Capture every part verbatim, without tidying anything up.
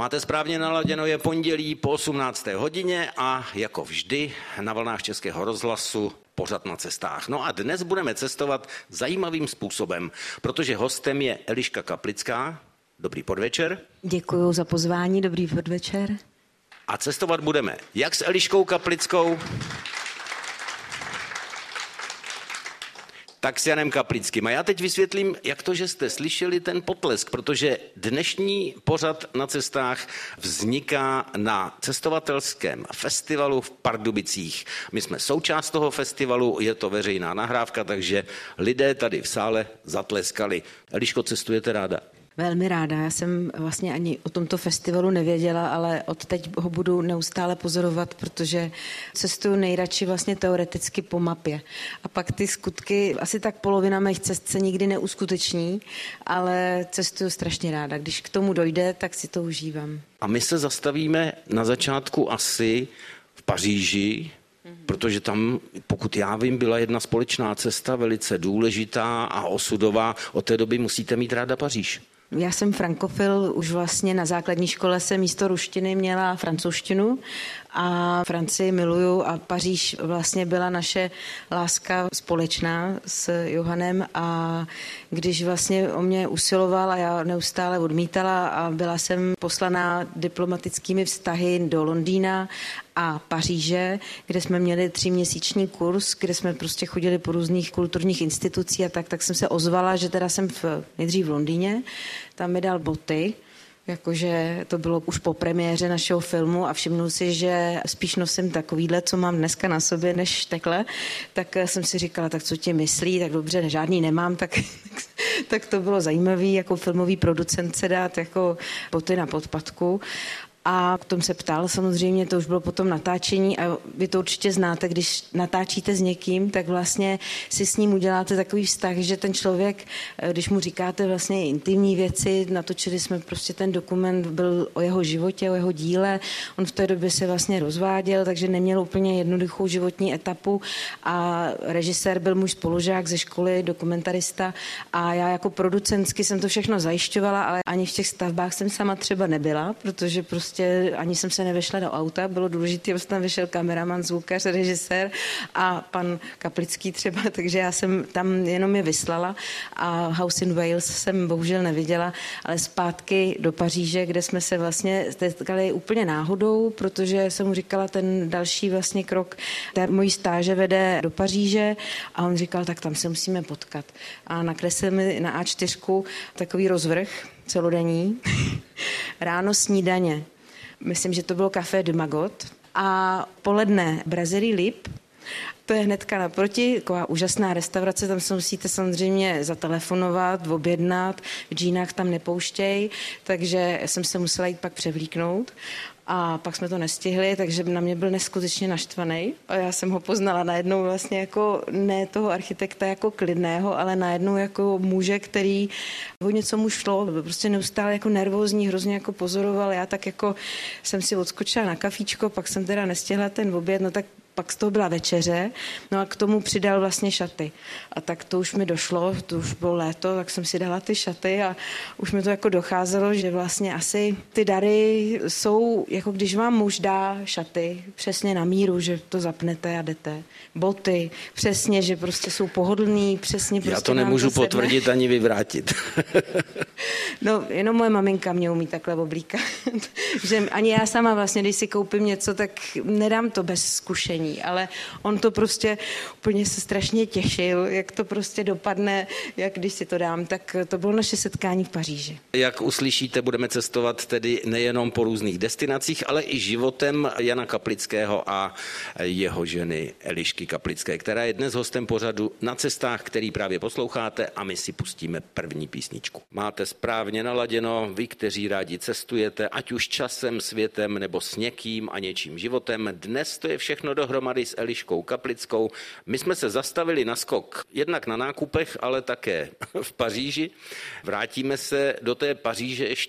Máte správně naladěno, je pondělí po osmnácté hodině a jako vždy na vlnách Českého rozhlasu pořad na cestách. No a dnes budeme cestovat zajímavým způsobem, protože hostem je Eliška Kaplická. Dobrý podvečer. Děkuju za pozvání, dobrý podvečer. A cestovat budeme jak s Eliškou Kaplickou, tak s Janem Kaplickým. A já teď vysvětlím, jak to, že jste slyšeli ten potlesk, protože dnešní pořad na cestách vzniká na cestovatelském festivalu v Pardubicích. My jsme součást toho festivalu, je to veřejná nahrávka, takže lidé tady v sále zatleskali. Eliško, cestujete ráda? Velmi ráda. Já jsem vlastně ani o tomto festivalu nevěděla, ale od teď ho budu neustále pozorovat, protože cestuju nejradši vlastně teoreticky po mapě. A pak ty skutky, asi tak polovina mých cest se nikdy neuskuteční, ale cestuju strašně ráda. Když k tomu dojde, tak si to užívám. A my se zastavíme na začátku asi v Paříži, protože tam, pokud já vím, byla jedna společná cesta velice důležitá a osudová. Od té doby musíte mít ráda Paříž. Já jsem frankofil, už vlastně na základní škole jsem místo ruštiny měla francouzštinu a Francii miluju a Paříž vlastně byla naše láska společná s Johanem a když vlastně o mě usiloval a já neustále odmítala a byla jsem poslaná diplomatickými vztahy do Londýna a Paříže, kde jsme měli tříměsíční kurz, kde jsme prostě chodili po různých kulturních institucích a tak, tak jsem se ozvala, že teda jsem v, nejdřív v Londýně, tam mi dal boty, jakože to bylo už po premiéře našeho filmu a všimnul si, že spíš nosím takovýhle, co mám dneska na sobě, než takhle, tak jsem si říkala, tak co tě myslí, tak dobře, žádný nemám, tak, tak to bylo zajímavý, jako filmový producent se dát jako boty na podpatku. A k tomu se ptal, samozřejmě to už bylo potom natáčení a vy to určitě znáte, když natáčíte s někým, tak vlastně si s ním uděláte takový vztah, že ten člověk, když mu říkáte vlastně intimní věci, natočili jsme prostě ten dokument, byl o jeho životě, o jeho díle, on v té době se vlastně rozváděl, takže neměl úplně jednoduchou životní etapu a režisér byl můj spolužák ze školy, dokumentarista a já jako producentsky jsem to všechno zajišťovala, ale ani v těch stavbách jsem sama třeba nebyla, protože prostě ani jsem se nevešla do auta, bylo důležité, aby tam vyšel kameraman, zvukař, režisér a pan Kaplický třeba, takže já jsem tam jenom je vyslala a House in Wales jsem bohužel neviděla, ale zpátky do Paříže, kde jsme se vlastně setkali úplně náhodou, protože jsem mu říkala, ten další vlastně krok té mojí stáže vede do Paříže a on říkal, tak tam se musíme potkat. A nakreslil mi na á čtyři takový rozvrh celodenní, ráno snídaně. Myslím, že to bylo Café de Magot a poledne Brasserie Lip, to je hnedka naproti, taková úžasná restaurace, tam se musíte samozřejmě zatelefonovat, objednat, v džínách tam nepouštěj, takže jsem se musela jít pak převlíknout. A pak jsme to nestihli, takže na mě byl neskutečně naštvaný. A já jsem ho poznala najednou vlastně jako ne toho architekta jako klidného, ale najednou jako muže, který hodně co mu šlo. Byl prostě neustále jako nervózní, hrozně jako pozoroval. Já tak jako jsem si odskočila na kafíčko, pak jsem teda nestihla ten oběd, no tak pak z toho byla večeře, no a k tomu přidal vlastně šaty. A tak to už mi došlo, to už bylo léto, tak jsem si dala ty šaty a už mi to jako docházelo, že vlastně asi ty dary jsou, jako když vám muž dá šaty, přesně na míru, že to zapnete a jdete. Boty, přesně, že prostě jsou pohodlný, přesně prostě. Já to nemůžu to potvrdit ani vyvrátit. No, jenom moje maminka mě umí takhle oblíkat. Že ani já sama vlastně, když si koupím něco, tak nedám to bez zkušení. Ale on to prostě úplně se strašně těšil, jak to prostě dopadne, jak když si to dám, tak to bylo naše setkání v Paříži. Jak uslyšíte, budeme cestovat tedy nejenom po různých destinacích, ale i životem Jana Kaplického a jeho ženy Elišky Kaplické, která je dnes hostem pořadu Na cestách, který právě posloucháte a my si pustíme první písničku. Máte správně naladěno, vy, kteří rádi cestujete, ať už časem, světem nebo s někým a něčím životem. Dnes to je všechno dohromady s Eliškou Kaplickou. My jsme se zastavili na skok jednak na nákupech, ale také v Paříži. Vrátíme se do té Paříže ještě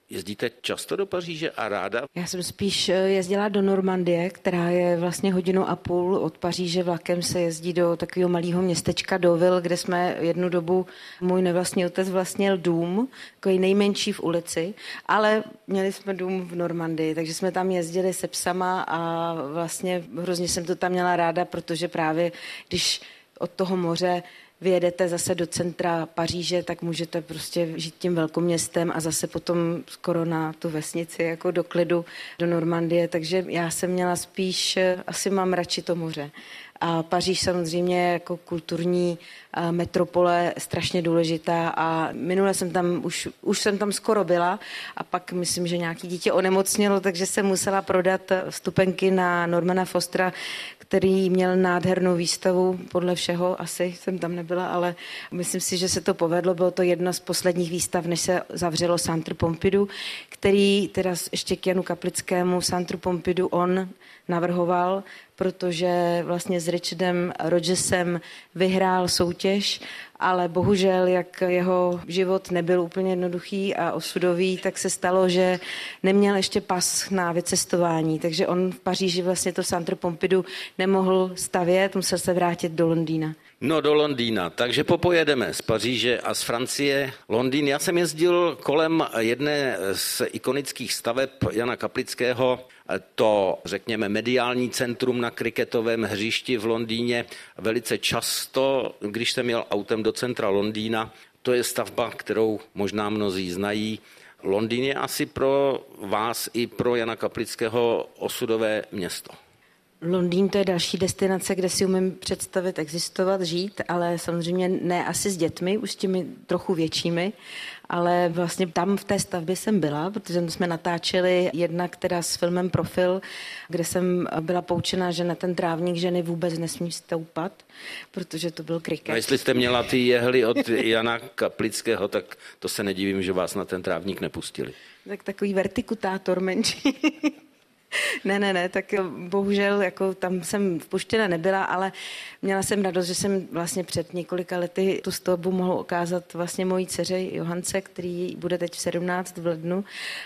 Jezdíte často do Paříže a ráda? Já jsem spíš jezdila do Normandie, která je vlastně hodinu a půl od Paříže. Vlakem se jezdí do takového malého městečka Deauville, kde jsme jednu dobu, můj nevlastní otec vlastnil dům, takový nejmenší v ulici, ale měli jsme dům v Normandii, takže jsme tam jezdili se psama a vlastně hrozně jsem to tam měla ráda, protože právě když od toho moře vyjedete zase do centra Paříže, tak můžete prostě žít tím velkoměstem a zase potom skoro na tu vesnici, jako do klidu, do Normandie. Takže já jsem měla spíš, asi mám radši to moře. A Paříž samozřejmě jako kulturní metropole strašně důležitá a minule jsem tam, už, už jsem tam skoro byla a pak myslím, že nějaký dítě onemocnělo, takže jsem musela prodat vstupenky na Normana Fostera, který měl nádhernou výstavu, podle všeho, asi jsem tam nebyla, ale myslím si, že se to povedlo, bylo to jedna z posledních výstav, než se zavřelo Centre Pompidou, který teda ještě k Janu Kaplickému Centru Pompidou on navrhoval, protože vlastně s Richardem Rodgersem vyhrál soutěž, ale bohužel, jak jeho život nebyl úplně jednoduchý a osudový, tak se stalo, že neměl ještě pas na vycestování, takže on v Paříži vlastně to Centre Pompidou nemohl stavět, musel se vrátit do Londýna. No do Londýna, takže popojedeme z Paříže a z Francie. Londýn, já jsem jezdil kolem jedné z ikonických staveb Jana Kaplického, to, řekněme, mediální centrum na kriketovém hřišti v Londýně. Velice často, když jsem jel autem do centra Londýna, to je stavba, kterou možná mnozí znají. Londýn je asi pro vás i pro Jana Kaplického osudové město. Londýn to je další destinace, kde si umím představit existovat, žít, ale samozřejmě ne asi s dětmi, už s těmi trochu většími, ale vlastně tam v té stavbě jsem byla, protože jsme natáčeli jednak teda s filmem Profil, kde jsem byla poučena, že na ten trávník ženy vůbec nesmí stoupat, protože to byl kriket. A jestli jste měla ty jehly od Jana Kaplického, tak to se nedivím, že vás na ten trávník nepustili. Tak takový vertikutátor menší. Ne, ne, ne, tak bohužel jako tam jsem vpuštěna nebyla, ale měla jsem radost, že jsem vlastně před několika lety tu stavbu mohla ukázat vlastně mojí dceře Johance, který bude teď v sedmnáct v lednu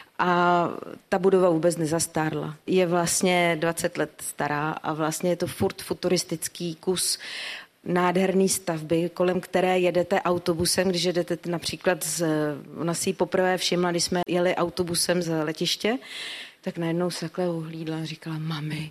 a ta budova vůbec nezastárla. Je vlastně dvacet let stará a vlastně je to furt futuristický kus nádherný stavby, kolem které jedete autobusem, když jedete například z, ona si ji poprvé všimla, když jsme jeli autobusem z letiště, tak najednou se takhle uhlídla a říkala, mami,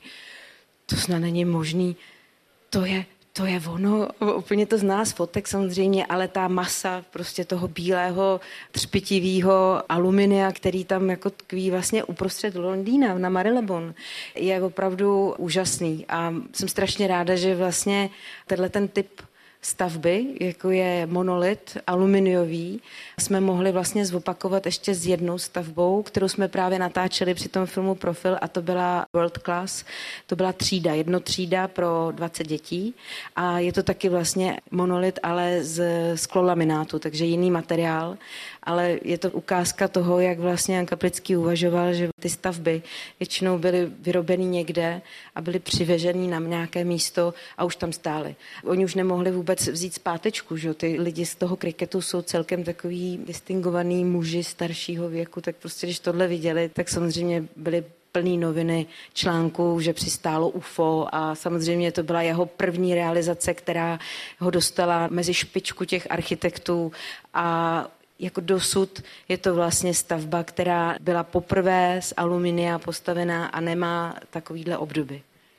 to snad není možný, to je, to je ono, úplně to zná z fotek samozřejmě, ale ta masa prostě toho bílého, třpitivého aluminia, který tam jako tkví vlastně uprostřed Londýna na Marylebone, je opravdu úžasný a jsem strašně ráda, že vlastně tenhle ten typ stavby, jako je monolit aluminiový, jsme mohli vlastně zopakovat ještě s jednou stavbou, kterou jsme právě natáčeli při tom filmu Profil a to byla World Class, to byla třída, jednotřída pro dvacet dětí a je to taky vlastně monolit, ale z sklolaminátu, takže jiný materiál, ale je to ukázka toho, jak vlastně Jan Kaplický uvažoval, že ty stavby většinou byly vyrobeny někde a byly přiveženy na nějaké místo a už tam stály. Oni už nemohli vůbec vzít zpátečku, že ty lidi z toho kriketu jsou celkem takový distingovaný muži staršího věku, tak prostě když tohle viděli, tak samozřejmě byli plný noviny článků, že přistálo U F O a samozřejmě to byla jeho první realizace, která ho dostala mezi špičku těch architektů a jako dosud je to vlastně stavba, která byla poprvé z aluminia postavená a nemá takovýhle obdoby.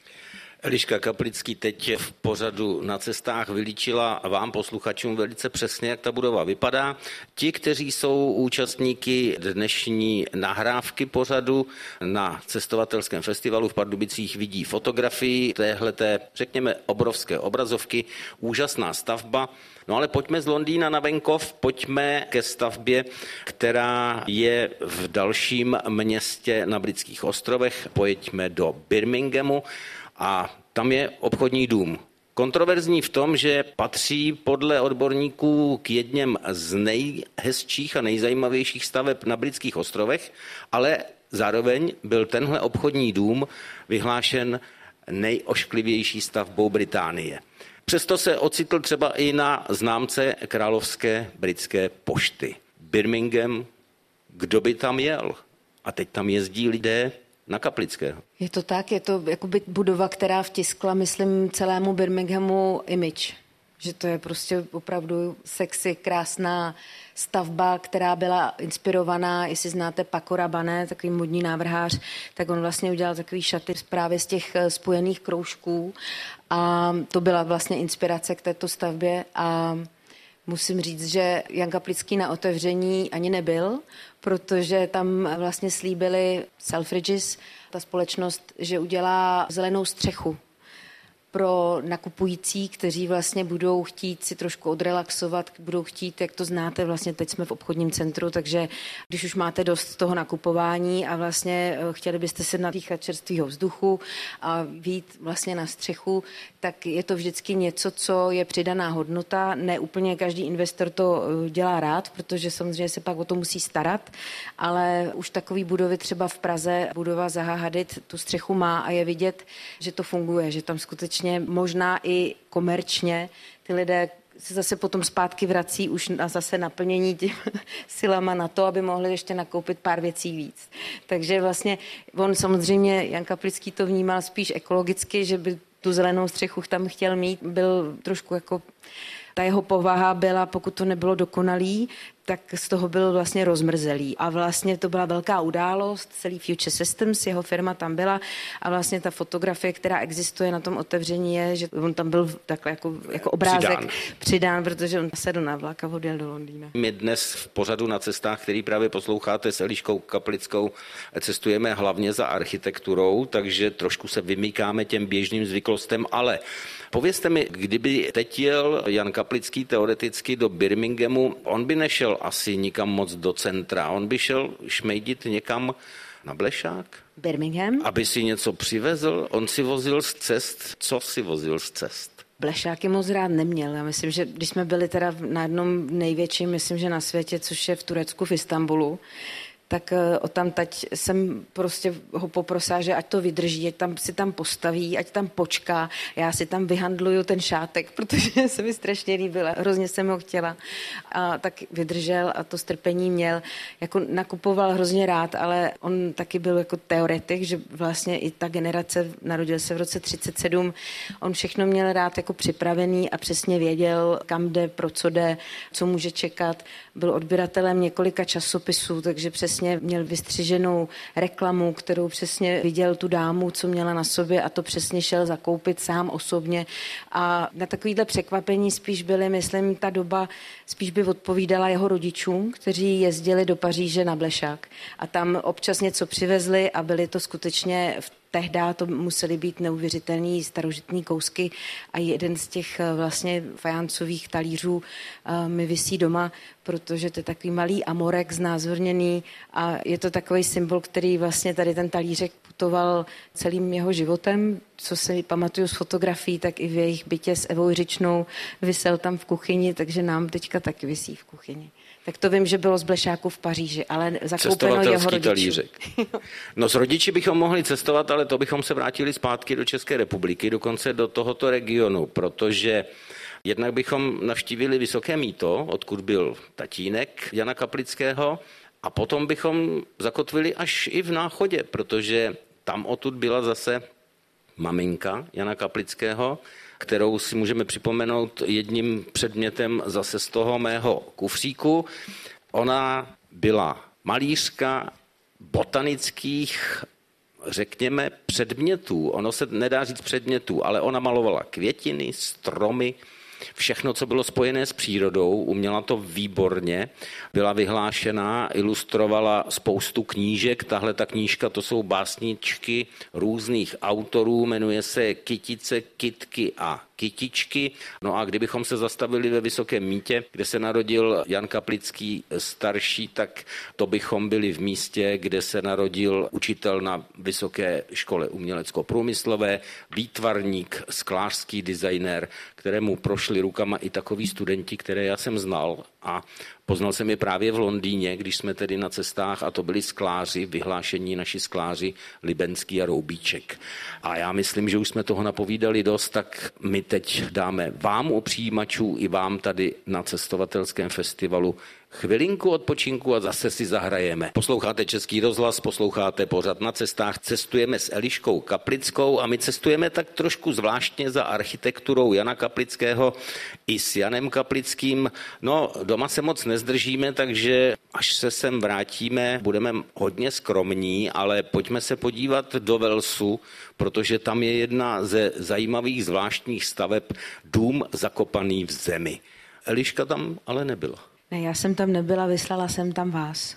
Eliška Kaplický teď v pořadu Na cestách vylíčila vám posluchačům velice přesně, jak ta budova vypadá. Ti, kteří jsou účastníky dnešní nahrávky pořadu na cestovatelském festivalu v Pardubicích, vidí fotografii téhleté, řekněme, obrovské obrazovky, úžasná stavba. No ale pojďme z Londýna na venkov, pojďme ke stavbě, která je v dalším městě na Britských ostrovech. Pojďme do Birminghamu. A tam je obchodní dům. Kontroverzní v tom, že patří podle odborníků k jedněm z nejhezčích a nejzajímavějších staveb na Britských ostrovech, ale zároveň byl tenhle obchodní dům vyhlášen nejošklivější stavbou Británie. Přesto se ocitl třeba i na známce Královské britské pošty. Birmingham, kdo by tam jel. A teď tam jezdí lidé na Kaplického. Je to tak, je to jakoby budova, která vtiskla, myslím, celému Birminghamu image. Že to je prostě opravdu sexy, krásná stavba, která byla inspirovaná, jestli znáte Paco Rabanne, takový modní návrhář, tak on vlastně udělal takový šaty právě z těch spojených kroužků a to byla vlastně inspirace k této stavbě a musím říct, že Jan Kaplický na otevření ani nebyl, protože tam vlastně slíbili Selfridges, ta společnost, že udělá zelenou střechu pro nakupující, kteří vlastně budou chtít si trošku odrelaxovat, budou chtít, jak to znáte, vlastně teď jsme v obchodním centru, takže když už máte dost toho nakupování a vlastně chtěli byste se nadýchat čerstvého vzduchu a vyjít vlastně na střechu, tak je to vždycky něco, co je přidaná hodnota. Ne úplně každý investor to dělá rád, protože samozřejmě se pak o to musí starat, ale už takový budovy třeba v Praze, budova Zaha Hadid tu střechu má a je vidět, že to funguje, že tam skutečně možná i komerčně ty lidé se zase potom zpátky vrací už na zase naplnění těm silama na to, aby mohli ještě nakoupit pár věcí víc. Takže vlastně on samozřejmě, Jan Kaplický to vnímal spíš ekologicky, že by tu zelenou střechu tam chtěl mít, byl trošku jako ta jeho povaha byla, pokud to nebylo dokonalý, tak z toho byl vlastně rozmrzelý. A vlastně to byla velká událost, celý Future Systems, jeho firma tam byla a vlastně ta fotografie, která existuje na tom otevření je, že on tam byl takhle jako, jako obrázek přidán. přidán, protože on sedl na vlak a odjel do Londýna. My dnes v pořadu Na cestách, který právě posloucháte s Eliškou Kaplickou, cestujeme hlavně za architekturou, takže trošku se vymykáme těm běžným zvyklostem, ale povězte mi, kdyby teď jel Jan Kaplický teoreticky do Birminghamu, on by nešel asi nikam moc do centra, on by šel šmejdit někam na Blešák? Birmingham? Aby si něco přivezl, on si vozil z cest, co si vozil z cest? Blešáky moc rád neměl. Já myslím, že když jsme byli teda na jednom největším, myslím, že na světě, což je v Turecku, v Istanbulu, tak o tam tať jsem prostě ho poprosila, že ať to vydrží, ať tam si tam postaví, ať tam počká. Já si tam vyhandluju ten šátek, protože se mi strašně líbila. Hrozně jsem ho chtěla. A tak vydržel a to strpení měl. Jako nakupoval hrozně rád, ale on taky byl jako teoretik, že vlastně i ta generace, narodil se v roce třicet sedm, on všechno měl rád jako připravený a přesně věděl, kam jde, pro co jde, co může čekat. Byl odběratelem několika časopisů, takže přesně měl vystřiženou reklamu, kterou přesně viděl tu dámu, co měla na sobě a to přesně šel zakoupit sám osobně. A na takovýhle překvapení spíš byly, myslím, ta doba spíš by odpovídala jeho rodičům, kteří jezdili do Paříže na Blešák. A tam občas něco přivezli a byly to skutečně v tehdy to musely být neuvěřitelný starožitný kousky a jeden z těch vlastně fajancových talířů uh, mi visí doma, protože to je takový malý amorek znázorněný a je to takový symbol, který vlastně tady ten talířek putoval celým jeho životem, co si pamatuju z fotografií, tak i v jejich bytě s Evou Jiřičnou visel tam v kuchyni, takže nám teďka taky visí v kuchyni. Tak to vím, že bylo z Blešáku v Paříži, ale zakoupeno jeho rodičů. No s rodiči bychom mohli cestovat, ale to bychom se vrátili zpátky do České republiky, dokonce do tohoto regionu, protože jednak bychom navštívili Vysoké Mýto, odkud byl tatínek Jana Kaplického, a potom bychom zakotvili až i v Náchodě, protože tam odtud byla zase maminka Jana Kaplického, kterou si můžeme připomenout jedním předmětem zase z toho mého kufříku. Ona byla malířka botanických, řekněme, předmětů. Ono se nedá říct předmětů, ale ona malovala květiny, stromy, všechno, co bylo spojené s přírodou, uměla to výborně, byla vyhlášená, ilustrovala spoustu knížek, tahle ta knížka, to jsou básničky různých autorů, jmenuje se Kytice, kytky a kytičky. No a kdybychom se zastavili ve Vysokém Mýtě, kde se narodil Jan Kaplický starší, tak to bychom byli v místě, kde se narodil učitel na Vysoké škole umělecko-průmyslové, výtvarník, sklářský designér, kterému prošli rukama i takoví studenti, které já jsem znal a poznal jsem je právě v Londýně, když jsme tedy na cestách a to byli skláři, vyhlášení naši skláři Libenský a Roubíček. A já myslím, že už jsme toho napovídali dost, tak my teď dáme vám u přijímačů i vám tady na cestovatelském festivalu chvilinku odpočinku a zase si zahrajeme. Posloucháte Český rozhlas, posloucháte pořad Na cestách, cestujeme s Eliškou Kaplickou a my cestujeme tak trošku zvláštně za architekturou Jana Kaplického i s Janem Kaplickým. No, doma se moc nezdržíme, takže až se sem vrátíme, budeme hodně skromní, ale pojďme se podívat do Walesu, protože tam je jedna ze zajímavých zvláštních staveb, dům zakopaný v zemi. Eliška tam ale nebyla. Ne, já jsem tam nebyla, vyslala jsem tam vás.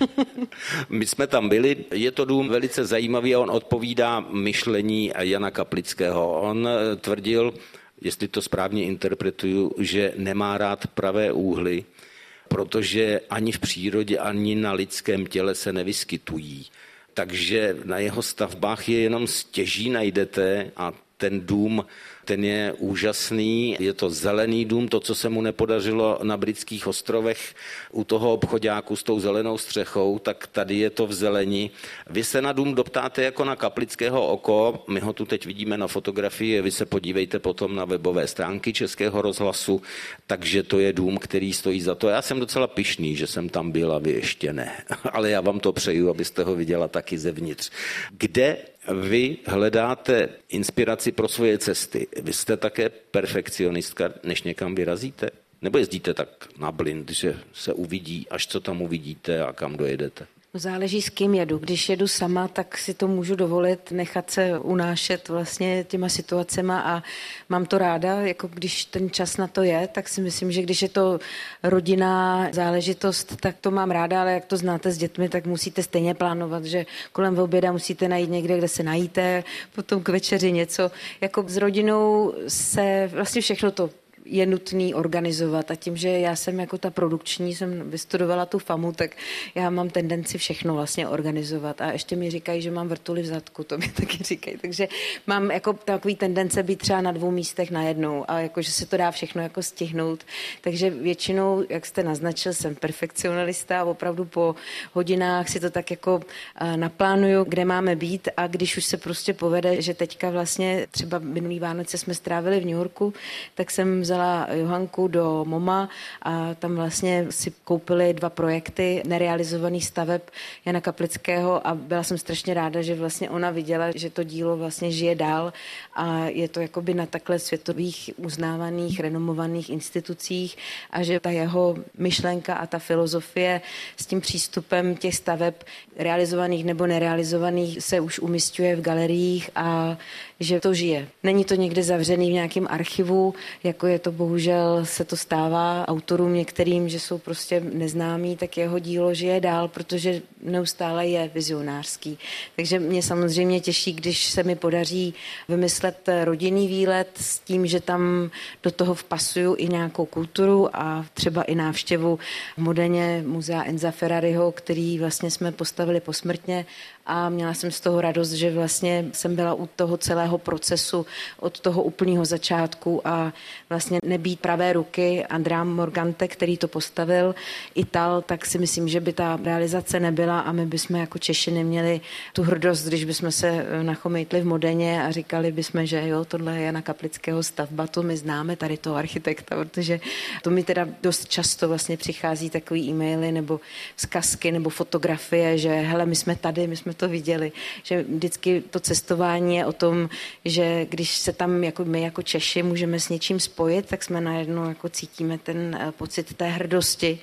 My jsme tam byli, je to dům velice zajímavý a on odpovídá myšlení Jana Kaplického. On tvrdil, jestli to správně interpretuju, že nemá rád pravé úhly, protože ani v přírodě, ani na lidském těle se nevyskytují. Takže na jeho stavbách je jenom stěží najdete a ten dům, ten je úžasný, je to zelený dům, to, co se mu nepodařilo na britských ostrovech u toho obchoďáku s tou zelenou střechou, tak tady je to v zeleni. Vy se na dům doptáte jako na Kaplického oko, my ho tu teď vidíme na fotografii, vy se podívejte potom na webové stránky Českého rozhlasu, takže to je dům, který stojí za to. Já jsem docela pyšný, že jsem tam byl a vy ještě ne, ale já vám to přeju, abyste ho viděla taky zevnitř. Kde vy hledáte inspiraci pro svoje cesty? Vy jste také perfekcionistka, než někam vyrazíte? Nebo jezdíte tak na blind, že se uvidí, až co tam uvidíte a kam dojedete? Záleží, s kým jedu. Když jedu sama, tak si to můžu dovolit nechat se unášet vlastně těma situacema a mám to ráda, jako když ten čas na to je, tak si myslím, že když je to rodinná záležitost, tak to mám ráda, ale jak to znáte s dětmi, tak musíte stejně plánovat, že kolem oběda musíte najít někde, kde se najíte, potom k večeři něco. Jako s rodinou se vlastně všechno to je nutný organizovat a tím, že já jsem jako ta produkční, jsem vystudovala tu famu, tak já mám tendenci všechno vlastně organizovat a ještě mi říkají, že mám vrtuly v zadku, to mi taky říkají, takže mám jako takový tendence být třeba na dvou místech najednou a jako, že se to dá všechno jako stihnout, takže většinou, jak jste naznačil, jsem perfekcionalista a opravdu po hodinách si to tak jako naplánuju, kde máme být a když už se prostě povede, že teďka vlastně třeba minulý Vánoce jsme strávili v New Yorku, tak jsem vzala Johanku do MoMA a tam vlastně si koupili dva projekty nerealizovaných staveb Jana Kaplického a byla jsem strašně ráda, že vlastně ona viděla, že to dílo vlastně žije dál a je to jakoby na takhle světových uznávaných, renomovaných institucích a že ta jeho myšlenka a ta filozofie s tím přístupem těch staveb realizovaných nebo nerealizovaných se už umisťuje v galeriích a že to žije. Není to někde zavřený v nějakém archivu, jako je to bohužel se to stává autorům některým, že jsou prostě neznámí, tak jeho dílo žije dál, protože neustále je vizionářský. Takže mě samozřejmě těší, když se mi podaří vymyslet rodinný výlet s tím, že tam do toho vpasuju i nějakou kulturu a třeba i návštěvu v Modeně muzea Enza Ferrariho, který vlastně jsme postavili posmrtně a měla jsem z toho radost, že vlastně jsem byla u toho celého procesu od toho úplného začátku a vlastně nebýt pravé ruky Andrea Morgante, který to postavil, Ital, tak si myslím, že by ta realizace nebyla a my bychom jako Češi neměli tu hrdost, když bychom se nachomejtli v Modeně a říkali bychom, že jo, tohle je Jana Kaplického stavba, to my známe tady toho architekta, protože to mi teda dost často vlastně přichází takový e-maily nebo vzkazky nebo fotografie, že hele, my jsme tady, my jsme to viděli, že vždycky to cestování je o tom, že když se tam jako my jako Češi můžeme s něčím spojit, tak jsme najednou jako cítíme ten pocit té hrdosti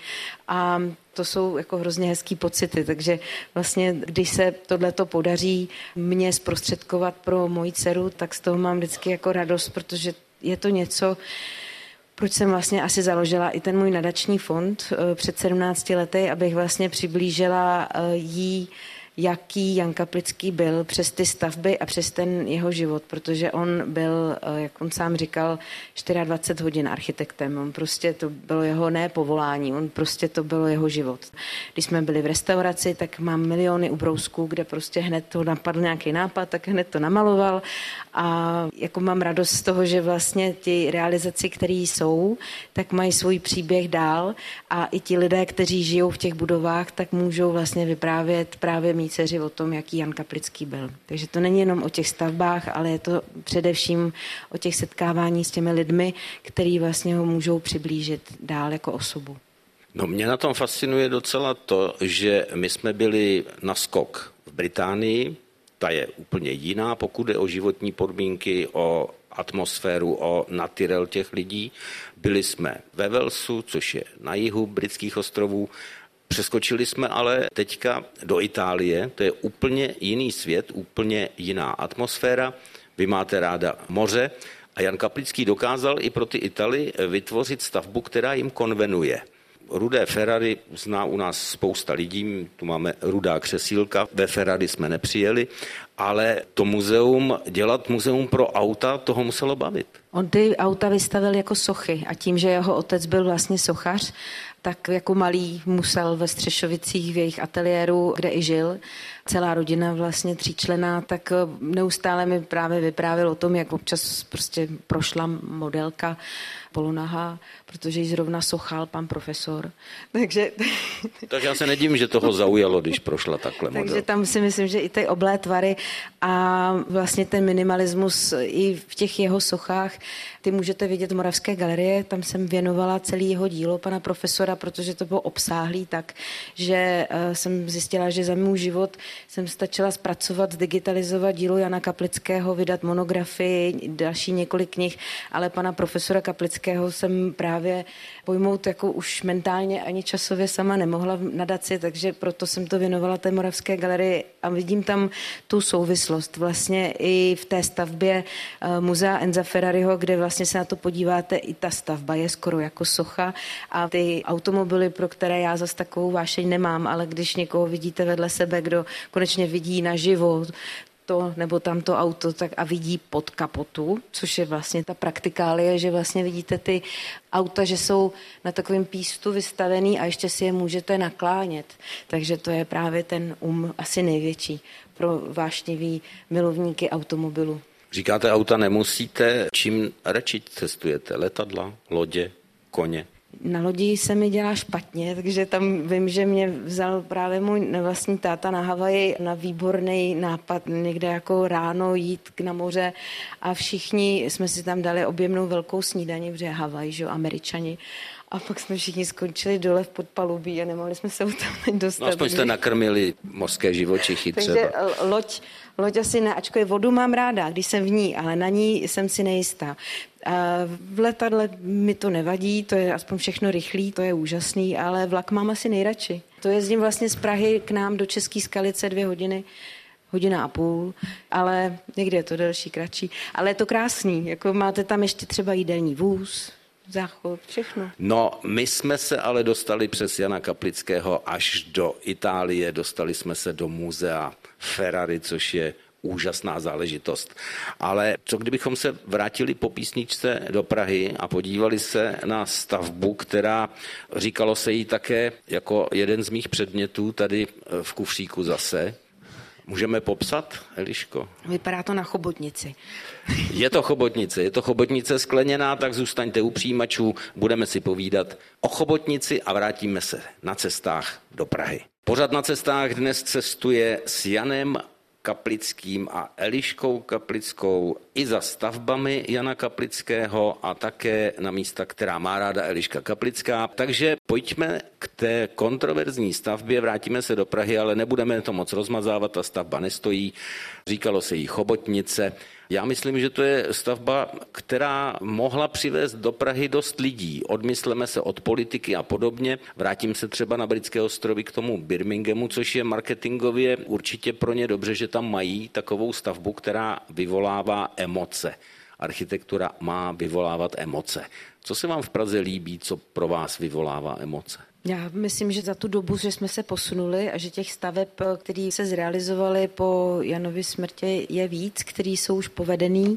a to jsou jako hrozně hezký pocity, takže vlastně, když se tohleto podaří mně zprostředkovat pro moji dceru, tak z toho mám vždycky jako radost, protože je to něco, proč jsem vlastně asi založila i ten můj nadační fond před sedmnácti lety, abych vlastně přiblížila jí, jaký Jan Kaplický byl přes ty stavby a přes ten jeho život, protože on byl, jak on sám říkal, dvacet čtyři hodin architektem. On prostě to bylo jeho ne povolání, on prostě to bylo jeho život. Když jsme byli v restauraci, tak mám miliony ubrousků, kde prostě hned to napadl nějaký nápad, tak hned to namaloval a jako mám radost z toho, že vlastně ty realizace, které jsou, tak mají svůj příběh dál a i ti lidé, kteří žijou v těch budovách, tak můžou vlastně vyprávět právě mý dceři o tom, jaký Jan Kaplický byl. Takže to není jenom o těch stavbách, ale je to především o těch setkávání s těmi lidmi, který vlastně ho můžou přiblížit dál jako osobu. No, mě na tom fascinuje docela to, že my jsme byli na skok v Británii, ta je úplně jiná, pokud jde o životní podmínky, o atmosféru, o natyrel těch lidí. Byli jsme ve Walesu, což je na jihu britských ostrovů. Přeskočili jsme ale teďka do Itálie, to je úplně jiný svět, úplně jiná atmosféra. Vy máte ráda moře a Jan Kaplický dokázal i pro ty Italy vytvořit stavbu, která jim konvenuje. Rudé Ferrari zná u nás spousta lidí, tu máme rudá křesílka, ve Ferrari jsme nepřijeli, ale to muzeum, dělat muzeum pro auta, toho muselo bavit. On ty auta vystavil jako sochy a tím, že jeho otec byl vlastně sochař, tak jako malý musel ve Střešovicích v jejich ateliéru, kde i žil, celá rodina vlastně tříčlenná, tak neustále mi právě vyprávěl o tom, jak občas prostě prošla modelka polonahá, protože jí zrovna sochal pan profesor. Takže... Tak já se nedivím, že toho zaujalo, když prošla takhle model. Takže tam si myslím, že i ty oblé tvary a vlastně ten minimalismus i v těch jeho sochách, ty můžete vidět v Moravské galerie, tam jsem věnovala celý jeho dílo pana profesora, protože to bylo obsáhlý tak, že jsem zjistila, že za můj život jsem stačila zpracovat, zdigitalizovat dílo Jana Kaplického, vydat monografii, další několik knih, ale pana profesora Kaplického jsem právě pojmout jako už mentálně ani časově sama nemohla v nadaci, takže proto jsem to věnovala té Moravské galerii a vidím tam tu souvislost vlastně i v té stavbě muzea Enza Ferrariho, kde vlastně se na to podíváte, i ta stavba je skoro jako socha a ty automobily, pro které já zas takovou vášeň nemám, ale když někoho vidíte vedle sebe, kdo konečně vidí naživo to nebo tamto auto, tak a vidí pod kapotu, což je vlastně ta praktikálie, že vlastně vidíte ty auta, že jsou na takovém pístu vystavený a ještě si je můžete naklánět. Takže to je právě ten um asi největší pro vášnivý milovníky automobilu. Říkáte, auta nemusíte, čím radši cestujete? Letadla, lodě, koně? Na lodi se mi dělá špatně, takže tam vím, že mě vzal právě můj nevlastní táta na Havaji na výborný nápad někde jako ráno jít na moře a všichni jsme si tam dali objemnou velkou snídani, protože Havaj, že jo, Američani. A pak jsme všichni skončili dole v podpalubí a nemohli jsme se tam dostat. No aspoň jste nakrmili mořské živočichy třeba. Takže loď, loď asi ne, ačkoliv vodu mám ráda, když jsem v ní, ale na ní jsem si nejistá. A v letadle mi to nevadí, to je aspoň všechno rychlý, to je úžasný, ale vlak mám asi nejradši. To jezdím vlastně z Prahy k nám do České Skalice dvě hodiny, hodina a půl, ale někdy je to delší, kratší. Ale je to krásný, jako máte tam ještě třeba jídelní vůz, záchod, všechno. No, my jsme se ale dostali přes Jana Kaplického až do Itálie, dostali jsme se do muzea Ferrari, což je úžasná záležitost. Ale co kdybychom se vrátili po písničce do Prahy a podívali se na stavbu, která říkalo se jí také jako jeden z mých předmětů tady v kufříku zase. Můžeme popsat, Eliško? Vypadá to na chobotnici. Je to chobotnice, je to chobotnice skleněná, tak zůstaňte u přijímačů, budeme si povídat o chobotnici a vrátíme se na cestách do Prahy. Pořad na cestách dnes cestuje s Janem Kaplickým a Eliškou Kaplickou i za stavbami Jana Kaplického a také na místa, která má ráda Eliška Kaplická. Takže pojďme k té kontroverzní stavbě, vrátíme se do Prahy, ale nebudeme to moc rozmazávat, ta stavba nestojí. Říkalo se jí chobotnice. Já myslím, že to je stavba, která mohla přivést do Prahy dost lidí. Odmysleme se od politiky a podobně. Vrátím se třeba na Britské ostrovy k tomu Birminghamu, což je marketingově určitě pro ně dobře, že tam mají takovou stavbu, která vyvolává emoce. Architektura má vyvolávat emoce. Co se vám v Praze líbí, co pro vás vyvolává emoce? Já myslím, že za tu dobu, že jsme se posunuli a že těch staveb, které se zrealizovaly po Janově smrti, je víc, který jsou už povedený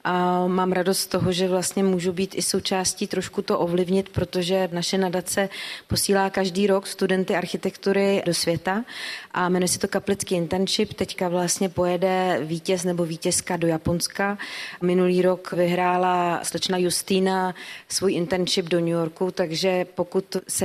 a mám radost z toho, že vlastně můžu být i součástí trošku to ovlivnit, protože naše nadace posílá každý rok studenty architektury do světa a jmenuje se to Kaplický internship. Teďka vlastně pojede vítěz nebo vítězka do Japonska. Minulý rok vyhrála slečna Justína svůj internship do New Yorku, takže pokud se povede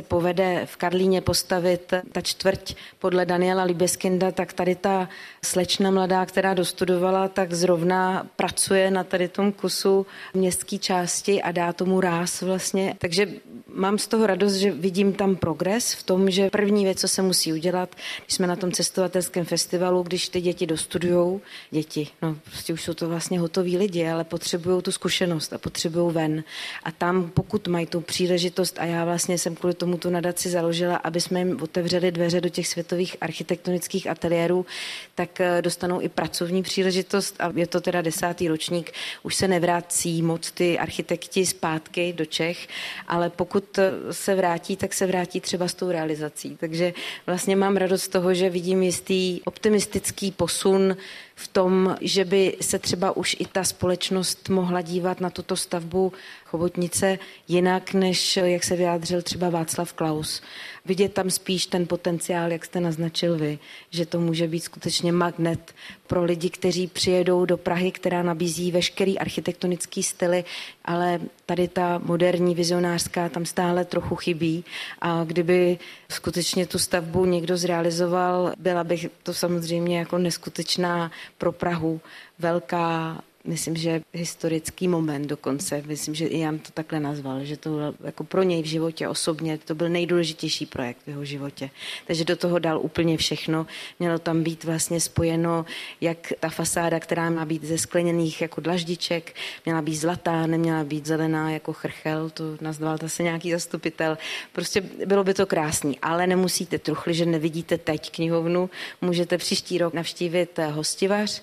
někde v Karlíně postavit ta čtvrť podle Daniela Libeskinda, tak tady ta slečna mladá, která dostudovala, tak zrovna pracuje na tady tom kusu městské části a dá tomu ráz vlastně. Takže mám z toho radost, že vidím tam progres v tom, že první věc, co se musí udělat, když jsme na tom cestovatelském festivalu, když ty děti dostudujou, děti, no prostě už jsou to vlastně hotoví lidi, ale potřebují tu zkušenost a potřebují ven. A tam, pokud mají tu příležitost, a já vlastně jsem kvůli tomu tu nadaci založila, aby jsme jim otevřeli dveře do těch světových architektonických ateliérů, tak dostanou i pracovní příležitost a je to teda desátý ročník. Už se nevrací moc ty architekti zpátky do Čech, ale pokud se vrátí, tak se vrátí třeba s tou realizací. Takže vlastně mám radost z toho, že vidím jistý optimistický posun v tom, že by se třeba už i ta společnost mohla dívat na tuto stavbu Chobotnice jinak, než jak se vyjádřil třeba Václav Klaus. Vidět tam spíš ten potenciál, jak jste naznačil vy, že to může být skutečně magnet pro lidi, kteří přijedou do Prahy, která nabízí veškerý architektonický styly, ale tady ta moderní vizionářská tam stále trochu chybí a kdyby skutečně tu stavbu někdo zrealizoval, byla bych to samozřejmě jako neskutečná pro Prahu velká, myslím, že historický moment dokonce. Myslím, že i Jan to takhle nazval, že to bylo jako pro něj v životě osobně, to byl nejdůležitější projekt v jeho životě. Takže do toho dal úplně všechno. Mělo tam být vlastně spojeno, jak ta fasáda, která má být ze skleněných jako dlaždiček, měla být zlatá, neměla být zelená jako chrchel, to nazval zase nějaký zastupitel. Prostě bylo by to krásný, ale nemusíte truchli, že nevidíte teď knihovnu. Můžete příští rok navštívit Hostivař,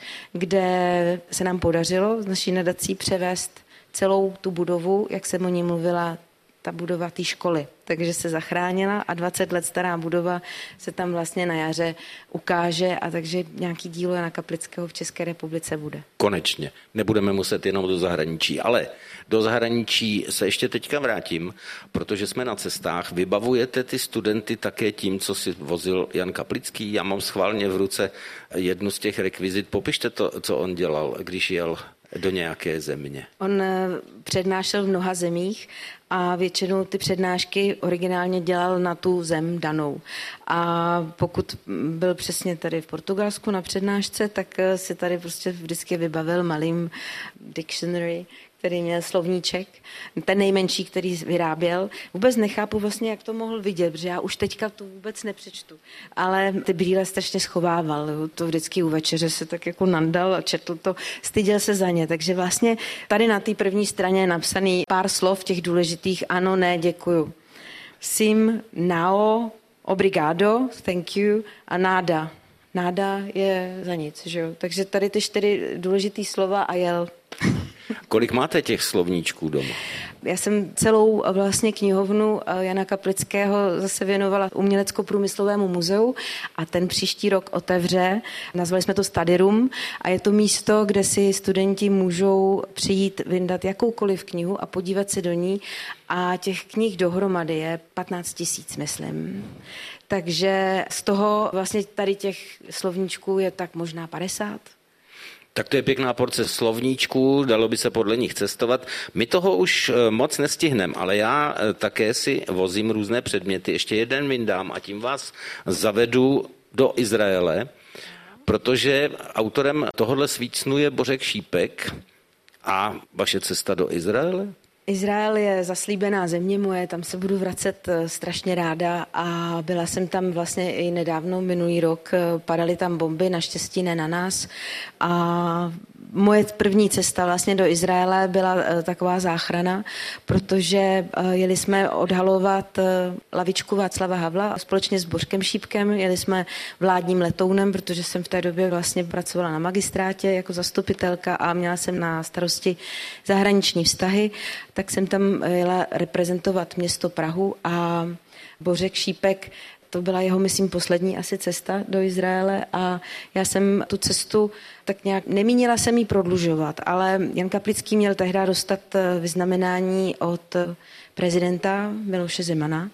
kde se nám podařilo z naší nadací převést celou tu budovu, jak jsem o ní mluvila, ta budova té školy. Takže se zachránila a dvacet let stará budova se tam vlastně na jaře ukáže a takže nějaký dílo Jana Kaplického v České republice bude. Konečně. Nebudeme muset jenom do zahraničí, ale do zahraničí se ještě teďka vrátím, protože jsme na cestách. Vybavujete ty studenty také tím, co si vozil Jan Kaplický? Já mám schválně v ruce jednu z těch rekvizit. Popište to, co on dělal, když jel do nějaké země. On přednášel v mnoha zemích a většinou ty přednášky originálně dělal na tu zem danou. A pokud byl přesně tady v Portugalsku na přednášce, tak si tady prostě vždycky vybavil malým dictionary, který měl slovníček, ten nejmenší, který vyráběl. Vůbec nechápu vlastně, jak to mohl vidět, protože já už teďka to vůbec nepřečtu. Ale ty brýle strašně schovával. To vždycky u večeře se tak jako nandal a četl to, styděl se za ně. Takže vlastně tady na té první straně je napsaný pár slov těch důležitých ano, ne, děkuju. Sim, nao, obrigado, thank you a nada. Nada je za nic, že jo? Takže tady ty čtyři důležitý slova a jel. Kolik máte těch slovníčků doma? Já jsem celou vlastně knihovnu Jana Kaplického zase věnovala Umělecko-průmyslovému muzeu a ten příští rok otevře. Nazvali jsme to Studyroom a je to místo, kde si studenti můžou přijít, vyndat jakoukoliv knihu a podívat se do ní a těch knih dohromady je patnáct tisíc, myslím. Takže z toho vlastně tady těch slovníčků je tak možná padesát. Tak to je pěkná porce slovníčků, dalo by se podle nich cestovat. My toho už moc nestihneme, ale já také si vozím různé předměty. Ještě jeden vyndám a tím vás zavedu do Izraele, protože autorem tohohle svícnu je Bořek Šípek. A vaše cesta do Izraele? Izrael je zaslíbená země moje, tam se budu vracet strašně ráda a byla jsem tam vlastně i nedávno, minulý rok, padaly tam bomby, naštěstí ne na nás a moje první cesta vlastně do Izraele byla taková záchrana, protože jeli jsme odhalovat lavičku Václava Havla společně s Bořkem Šípkem, jeli jsme vládním letounem, protože jsem v té době vlastně pracovala na magistrátě jako zastupitelka a měla jsem na starosti zahraniční vztahy, tak jsem tam jela reprezentovat město Prahu a Bořek Šípek, to byla jeho, myslím, poslední asi cesta do Izraele a já jsem tu cestu tak nějak, nemínila jsem jí prodlužovat, ale Jan Kaplický měl tehdy dostat vyznamenání od prezidenta Miloše Zemana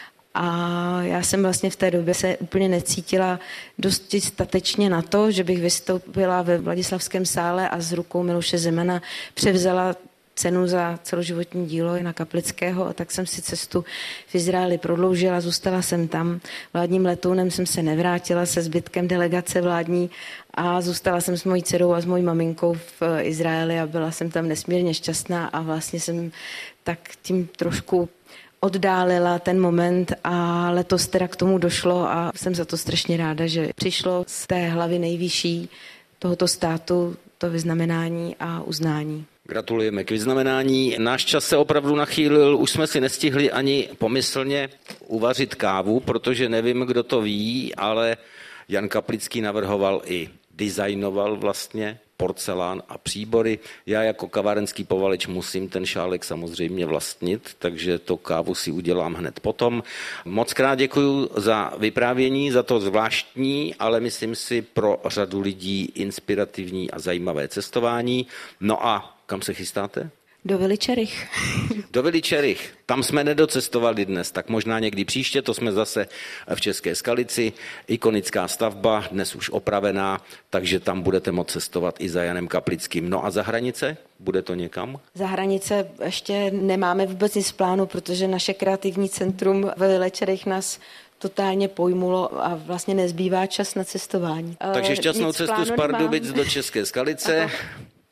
a já jsem vlastně v té době se úplně necítila dosti statečně na to, že bych vystoupila ve Vladislavském sále a s rukou Miloše Zemana převzala cenu za celoživotní dílo Jana Kaplického, a tak jsem si cestu v Izraeli prodloužila, zůstala jsem tam. Vládním letounem jsem se nevrátila se zbytkem delegace vládní a zůstala jsem s mojí dcerou a s mojí maminkou v Izraeli a byla jsem tam nesmírně šťastná a vlastně jsem tak tím trošku oddálila ten moment a letos teda k tomu došlo a jsem za to strašně ráda, že přišlo z té hlavy nejvyšší tohoto státu to vyznamenání a uznání. Gratulujeme k vyznamenání. Náš čas se opravdu nachýlil, už jsme si nestihli ani pomyslně uvařit kávu, protože nevím, kdo to ví, ale Jan Kaplický navrhoval i designoval vlastně porcelán a příbory. Já jako kavárenský povaleč musím ten šálek samozřejmě vlastnit, takže to kávu si udělám hned potom. Moc krát děkuji za vyprávění, za to zvláštní, ale myslím si pro řadu lidí inspirativní a zajímavé cestování. No a kam se chystáte? Do Veličerich. Do Veličerich. Tam jsme nedocestovali dnes, tak možná někdy příště, to jsme zase v České Skalici. Ikonická stavba, dnes už opravená, takže tam budete moct cestovat i za Janem Kaplickým. No a za hranice? Bude to někam? Za hranice ještě nemáme vůbec nic v plánu, protože naše kreativní centrum ve Veličerich nás totálně pojmulo a vlastně nezbývá čas na cestování. Takže šťastnou nic cestu z Pardubic nemám. Do České Skalice. Aha.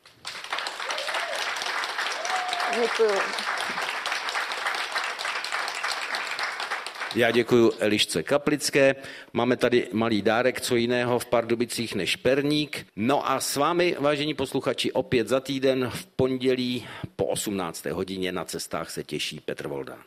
Děkuju. Já děkuji Elišce Kaplické. Máme tady malý dárek, co jiného v Pardubicích než perník. No a s vámi, vážení posluchači, opět za týden v pondělí po osmnácté hodině na cestách se těší Petr Voldán.